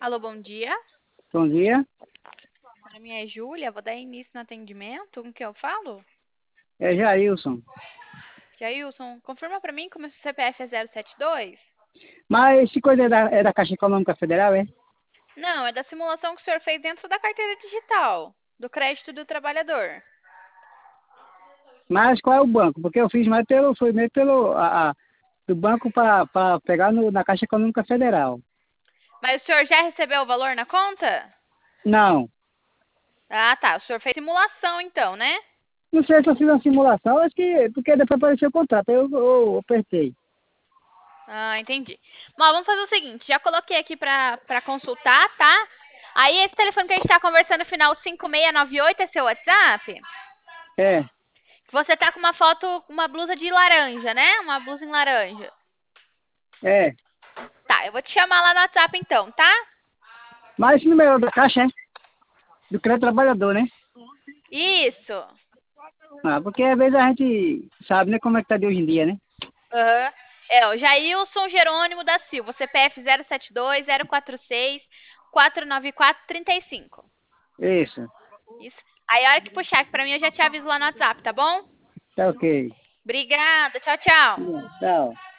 Alô, bom dia. Bom dia, Meu nome é Júlia, vou dar início no atendimento. Com que eu falo? é Jailson. Jailson, confirma para mim como o CPF é 072? Mas esse coisa é da Caixa Econômica Federal, é? Não, é da simulação que o senhor fez dentro da carteira digital, do crédito do trabalhador. Mas qual é o banco? Porque eu fiz mais foi meio pelo do banco para pegar na Caixa Econômica Federal. Mas o senhor já recebeu o valor na conta? Não, Ah, tá. O senhor fez simulação então, né? não sei se eu fiz uma simulação, acho que porque depois apareceu o contrato, eu apertei. Ah, entendi. Bom, vamos fazer o seguinte, já coloquei aqui para consultar, tá? Aí esse telefone que a gente está conversando, final 5698, é seu WhatsApp? É, Você tá com uma foto, uma blusa de laranja, né? Uma blusa em laranja. é. Tá, eu vou te chamar lá no WhatsApp então, tá? Mas esse número é da Caixa, é? Do Crédito Trabalhador, né? Isso. Ah, porque às vezes a gente sabe, né, como é que tá de hoje em dia, né? Aham. É, o Jailson Jerônimo da Silva, CPF 072 046 494 35. Isso, Isso. Aí a hora que puxar aqui pra mim eu já te aviso lá no WhatsApp, tá bom? tá ok. Obrigada, tchau, tchau. Tchau.